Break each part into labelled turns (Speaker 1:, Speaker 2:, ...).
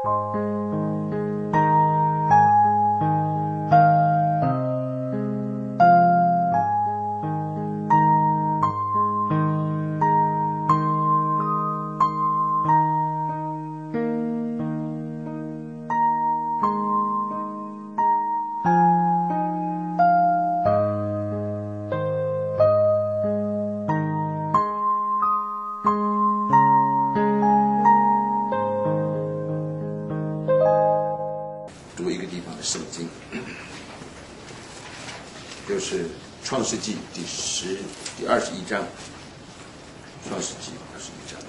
Speaker 1: 就是创世纪第21章，创世纪21章。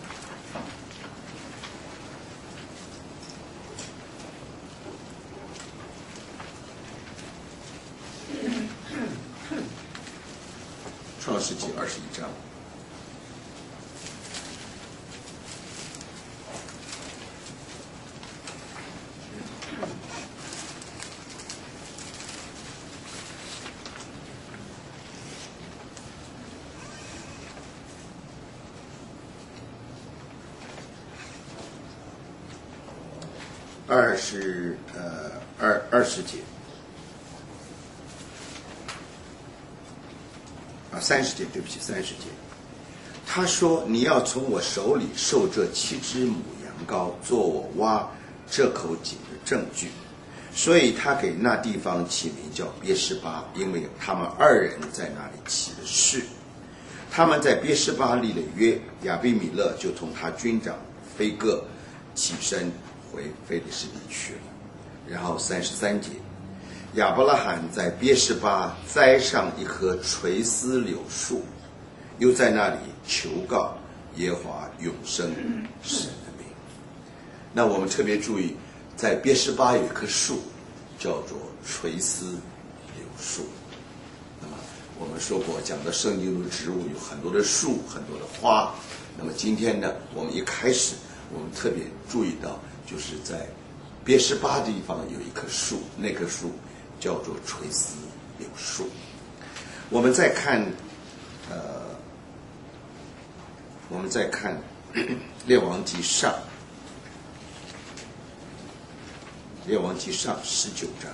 Speaker 1: 创世纪21章。20节30节，对不起，30节。他说：“你要从我手里受这7只母羊羔，做我挖这口井的证据。”所以他给那地方起名叫别是巴，因为他们2人在那里起了誓。他们在别是巴立了约，亚比米勒就同他军长非各起身回非利士地去了。然后33节，亚伯拉罕在别是巴栽上一棵垂丝柳树，又在那里求告耶和华永生神的名。那我们特别注意，在别是巴有一棵树叫做垂丝柳树。那么我们说过，讲到圣经中的植物有很多的树，很多的花。那么今天呢，我们一开始我们特别注意到，就是在别是巴的地方有一棵树，那棵树叫做垂丝柳树。我们再看列王记上19章。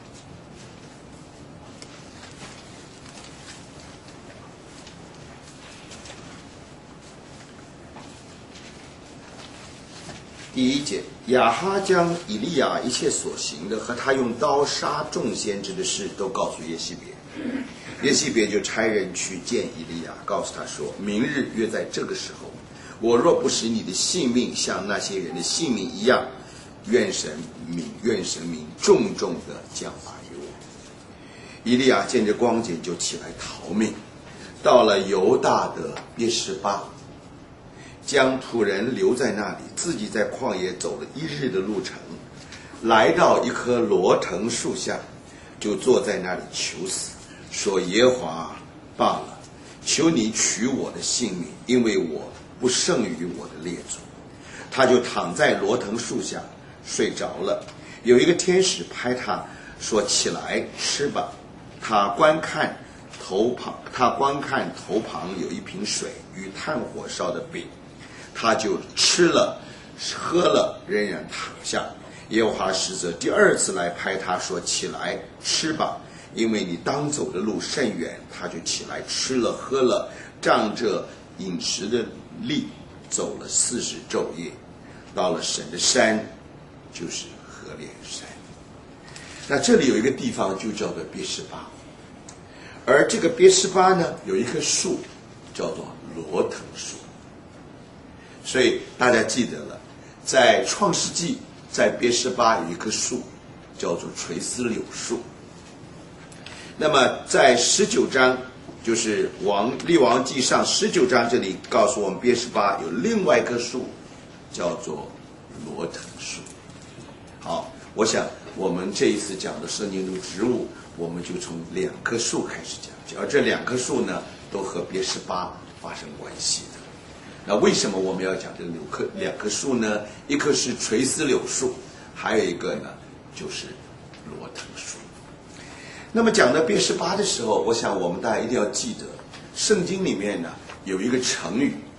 Speaker 1: 第1节，亚哈将以利亚一切所行的和他用刀杀众先知的事都告诉耶西别。耶西别就差人去见以利亚，告诉他说：“明日约在这个时候，我若不使你的性命像那些人的性命一样，愿神明重重的降罚于我。”以利亚见着光景，就起来逃命，到了犹大的别是巴，将土人留在那里，自己在旷野走了1日的路程，来到一棵罗藤树下，就坐在那里求死，说：“耶和华罢了，求你取我的性命，因为我不胜于我的列祖。”他就躺在罗藤树下睡着了。有一个天使拍他说：“起来吃吧。”他观看头旁有一瓶水与炭火烧的饼，他就吃了喝了，仍然躺下。耶和华使者第2次来拍他说：“起来吃吧，因为你当走的路甚远。”他就起来吃了喝了，仗着饮食的力走了40昼夜，到了神的山，就是何烈山。那这里有一个地方就叫做别是巴，而这个别是巴呢，有一棵树叫做罗藤树。所以大家记得了，在创世纪，在别是巴有一棵树叫做垂丝柳树。那么在19章，就是列王记上19章，这里告诉我们别是巴有另外一棵树叫做罗藤树。好，我想我们这一次讲的圣经中植物，我们就从2棵树开始讲，而这2棵树呢，都和别是巴发生关系的。那为什么我们要讲这2棵树呢？一棵是垂丝柳树，还有一个呢就是罗藤树。那么讲到别是巴的时候，我想我们大家一定要记得，圣经里面呢有一个成语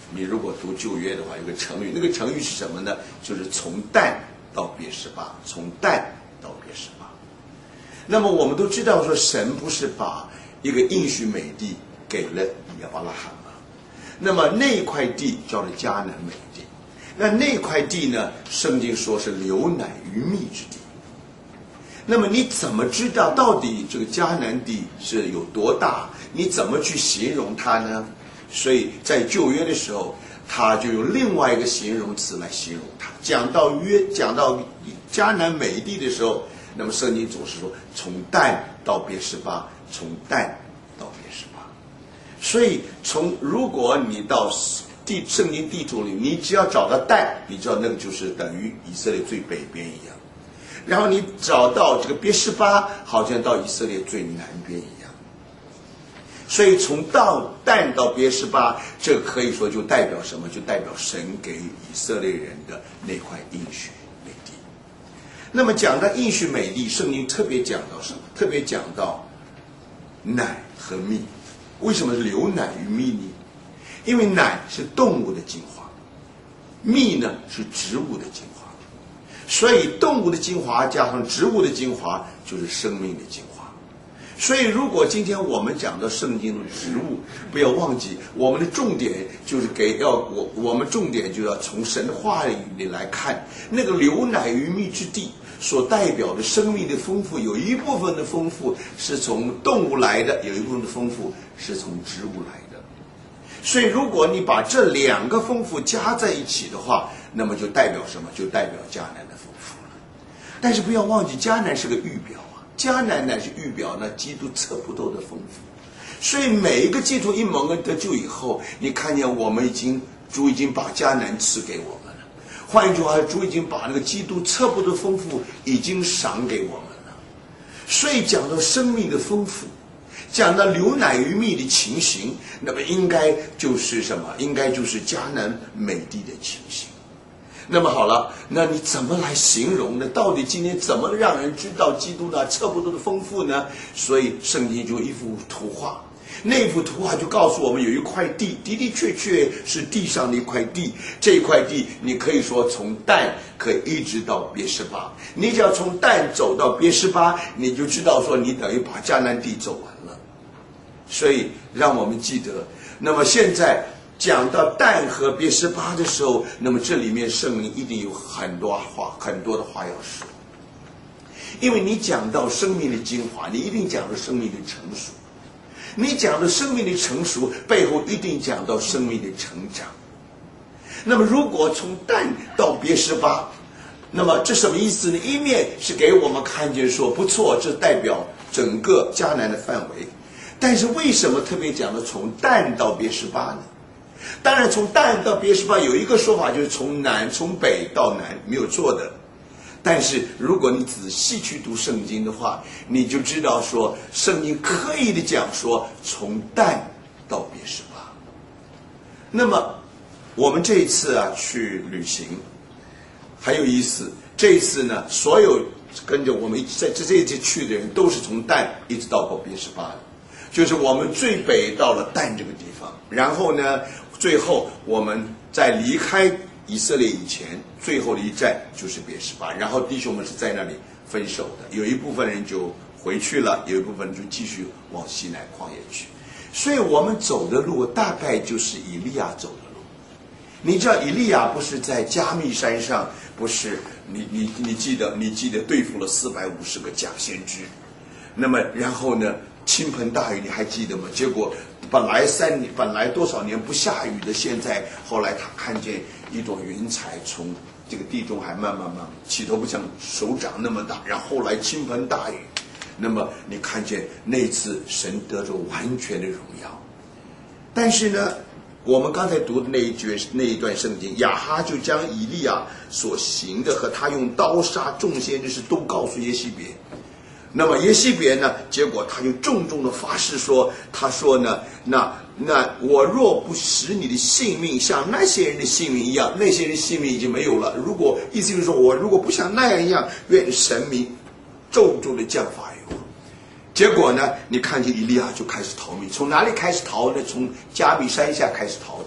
Speaker 1: 你如果读旧约的话，有个成语，那个成语是什么呢？就是从但到别是巴，从但到别是巴。那么我们都知道说，神不是把一个应许美地给了亚伯拉罕吗？那么那块地叫做迦南美地。那块地呢，圣经说是流奶与蜜之地。那么你怎么知道到底这个迦南地是有多大？你怎么去形容它呢？所以在旧约的时候，他就用另外一个形容词来形容它。讲到迦南美地的时候，那么圣经总是说从但到别是巴，从但到别是巴。所以如果你到圣经地图里，你只要找到但，你知道那个就是等于以色列最北边一样。然后你找到这个别是巴，好像到以色列最南边一样。所以从但到别是巴，这个可以说就代表什么？就代表神给以色列人的那块应许美地。那么讲到应许美地，圣经特别讲到什么？特别讲到奶和蜜。为什么流奶与蜜呢？因为奶是动物的精华，蜜呢是植物的精华，所以动物的精华加上植物的精华就是生命的精华。所以如果今天我们讲到圣经的植物，不要忘记我们的重点就是我们重点就要从神的话语里来看，那个流奶与蜜之地所代表的生命的丰富，有一部分的丰富是从动物来的，有一部分的丰富是从植物来的。所以如果你把这两个丰富加在一起的话，那么就代表什么？就代表迦南的丰富了。但是不要忘记，迦南是个预表啊，迦南乃是预表呢基督测不透的丰富。所以每一个基督一蒙恩得救以后，你看见主已经把迦南赐给我们了。换一句话，主已经把那个基督测不透的丰富已经赏给我们了。所以讲到生命的丰富，讲到流奶与蜜的情形，那么应该就是什么？应该就是迦南美地的情形。那么好了，那你怎么来形容呢？到底今天怎么让人知道基督的测不透的丰富呢？所以圣经就一幅图画，那幅图画就告诉我们，有一块地的的确确是地上的一块地。这块地你可以说从但可以一直到别是巴，你只要从但走到别是巴，你就知道说你等于把迦南地走完了。所以让我们记得，那么现在讲到但和别是巴的时候，那么这里面圣灵一定有很多的话要说。因为你讲到生命的精华，你一定讲到生命的成熟。你讲的生命的成熟背后一定讲到生命的成长。那么如果从但到别是巴，那么这什么意思呢？一面是给我们看见说不错，这代表整个迦南的范围。但是为什么特别讲的从但到别是巴呢？当然从但到别是巴有一个说法，就是从北到南，没有错的。但是如果你仔细去读圣经的话，你就知道说圣经刻意的讲说从但到别是巴。那么我们这一次去旅行很有意思，这一次呢所有跟着我们在这一次去的人都是从但一直到别是巴的，就是我们最北到了但这个地方，然后呢最后我们在离开以色列以前最后的一站就是别是巴，然后弟兄们是在那里分手的，有一部分人就回去了，有一部分人就继续往西乃旷野去。所以我们走的路大概就是以利亚走的路。你知道以利亚不是在加密山上，不是你记得对付了450个假先知，那么然后呢倾盆大雨，你还记得吗？结果本来多少年不下雨的，现在后来他看见一朵云彩从这个地中海慢慢起头不像手掌那么大，然后后来倾盆大雨，那么你看见那次神得着完全的荣耀。但是呢我们刚才读的那一段圣经，亚哈就将以利亚所行的和他用刀杀众先知事都告诉耶西别。那么耶西别呢，结果他就重重的发誓说，他说呢，那我若不使你的性命像那些人的性命一样，那些人性命已经没有了。意思就是说，我如果不像那样一样，愿神明重重的降罚于我。结果呢，你看见以利亚就开始逃命，从哪里开始逃呢？从加密山下开始逃的。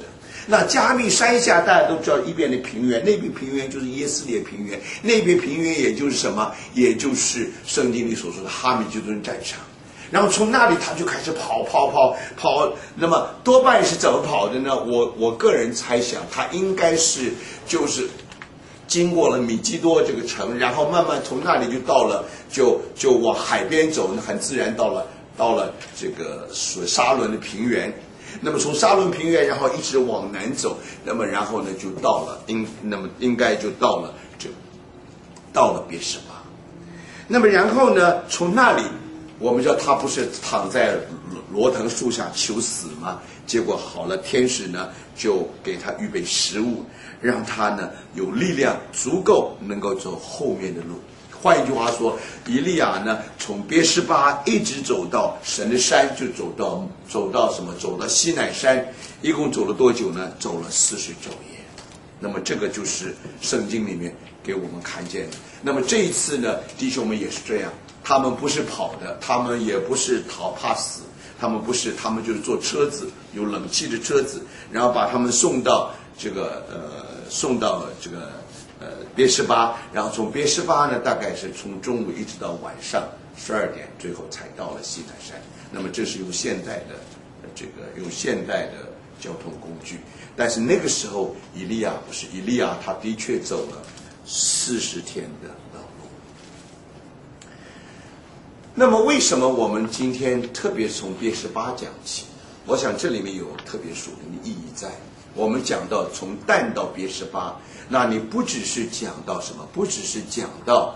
Speaker 1: 那加密山下大家都知道，一边的平原，那边平原就是耶斯列平原，那边平原也就是什么，也就是圣经里所说的哈米吉顿战场。然后从那里他就开始跑，那么多半是怎么跑的呢？我个人猜想，他应该是就是经过了米基多这个城，然后慢慢从那里就到了，就往海边走，很自然到了这个沙伦的平原。那么从沙伦平原，然后一直往南走，那么然后呢就到了应该就到了别是巴。那么然后呢，从那里我们知道他不是躺在罗藤树下求死吗？结果好了，天使呢就给他预备食物，让他呢有力量足够能够走后面的路。换一句话说，以利亚呢从别是巴一直走到神的山，就走到什么？走到西乃山，一共走了多久呢？走了40昼夜。那么这个就是圣经里面给我们看见的。那么这一次呢，弟兄们也是这样，他们不是跑的，他们也不是怕死，他们就是坐车子，有冷气的车子，然后把他们送到这个别是巴，然后从别是巴呢，大概是从中午一直到晚上12点，最后才到了西乃山。那么这是用现代的交通工具，但是那个时候以利亚不是，以利亚他的确走了40天的道路。那么为什么我们今天特别从别是巴讲起？我想这里面有特别属灵的意义在。我们讲到从但到别是巴，那你不只是讲到什么，不只是讲到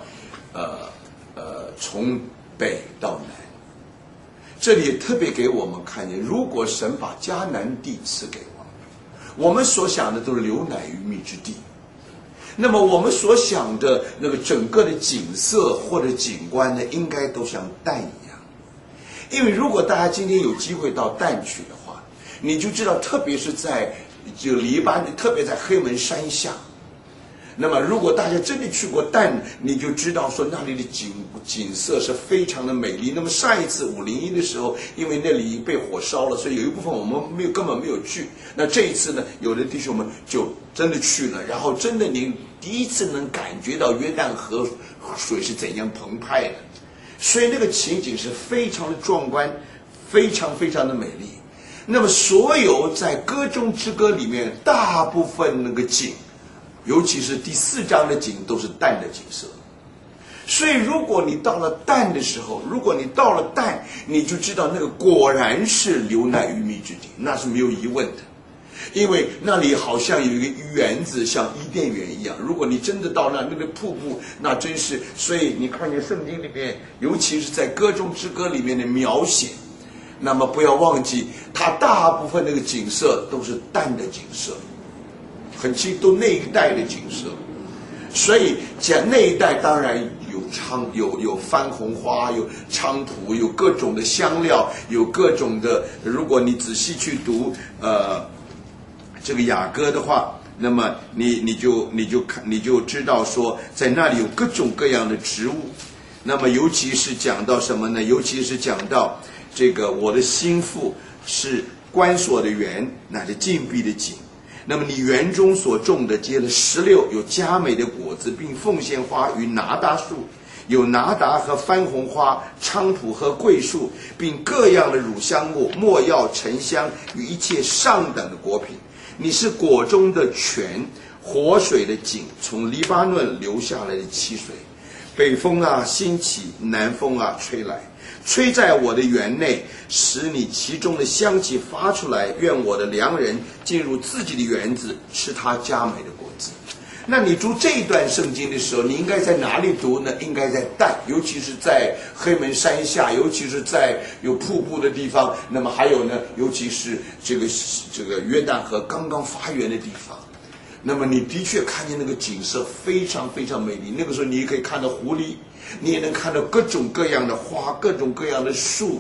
Speaker 1: 从北到南，这里特别给我们看见，如果神把迦南地赐给我们所想的都是流奶与蜜之地，那么我们所想的那个整个的景色或者景观呢，应该都像但一样。因为如果大家今天有机会到但去的话，你就知道，特别是在黎巴嫩，特别在黑门山下，那么如果大家真的去过但，你就知道说那里的景色是非常的美丽。那么上一次501的时候，因为那里被火烧了，所以有一部分我们根本没有去。那这一次呢，有的弟兄们就真的去了，然后真的你第一次能感觉到约旦河水是怎样澎湃的，所以那个情景是非常的壮观，非常非常的美丽。那么所有在歌中之歌里面，大部分那个景，尤其是第4章的景，都是但的景色。所以如果你到了但的时候，如果你到了但，你就知道那个果然是流奶与蜜之地，那是没有疑问的。因为那里好像有一个园子，像伊甸园一样。如果你真的到那个瀑布，那真是，所以你看见圣经里面，尤其是在歌中之歌里面的描写，那么不要忘记，它大部分那个景色都是但的景色，很清，都那一带的景色。所以讲那一带当然有番红花，有菖蒲，有各种的香料，有各种的。如果你仔细去读这个雅歌的话，那么你就知道说，在那里有各种各样的植物。那么尤其是讲到什么呢？尤其是讲到这个我的心腹是关锁的园，乃是禁闭的井。那么你园中所种的结了16，有佳美的果子，并凤仙花与拿达树，有拿达和番红花、菖蒲和桂树，并各样的乳香木、没药、沉香与一切上等的果品。你是果中的泉，活水的井，从黎巴嫩流下来的溪水。北风啊兴起，南风啊吹来，吹在我的园内，使你其中的香气发出来。愿我的良人进入自己的园子，吃他佳美的果子。那你读这一段圣经的时候，你应该在哪里读呢？应该在但，尤其是在黑门山下，尤其是在有瀑布的地方。那么还有呢，尤其是这个约旦河刚刚发源的地方。那么你的确看见那个景色非常非常美丽。那个时候你也可以看到狐狸，你也能看到各种各样的花，各种各样的树。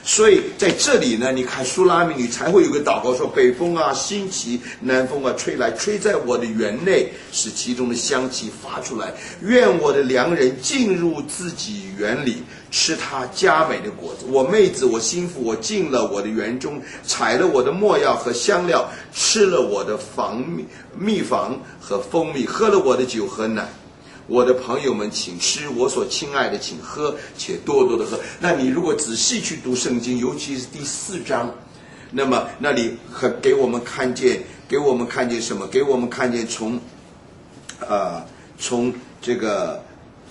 Speaker 1: 所以在这里呢，你看书拉密女才会有个祷告说：北风啊兴起，南风啊吹来，吹在我的园内，使其中的香气发出来。愿我的良人进入自己园里，吃他佳美的果子。我妹子，我心腹，我进了我的园中，采了我的没药和香料，吃了我的蜜房和蜂蜜，喝了我的酒和奶。我的朋友们，请吃；我所亲爱的，请喝，且多多的喝。那你如果仔细去读圣经，尤其是第4章，那么那里给我们看见什么？给我们看见从这个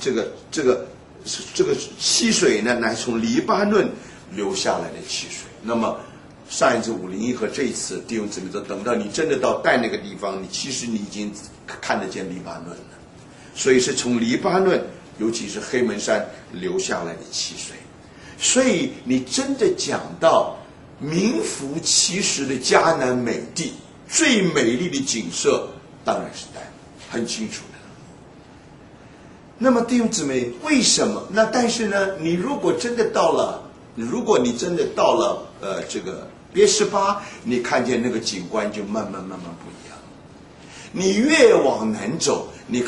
Speaker 1: 溪水呢，乃从黎巴嫩流下来的溪水。那么上一次501和这一次弟兄姊妹说，等到你真的到带那个地方，其实你已经看得见黎巴嫩了。所以是从黎巴嫩，尤其是黑门山流下来的溪水。所以你真的讲到名副其实的迦南美地，最美丽的景色当然是带，很清楚的。那么弟兄姊妹，为什么？那但是呢，你如果你真的到了这个别是巴，你看见那个景观就慢慢不一样。你越往南走，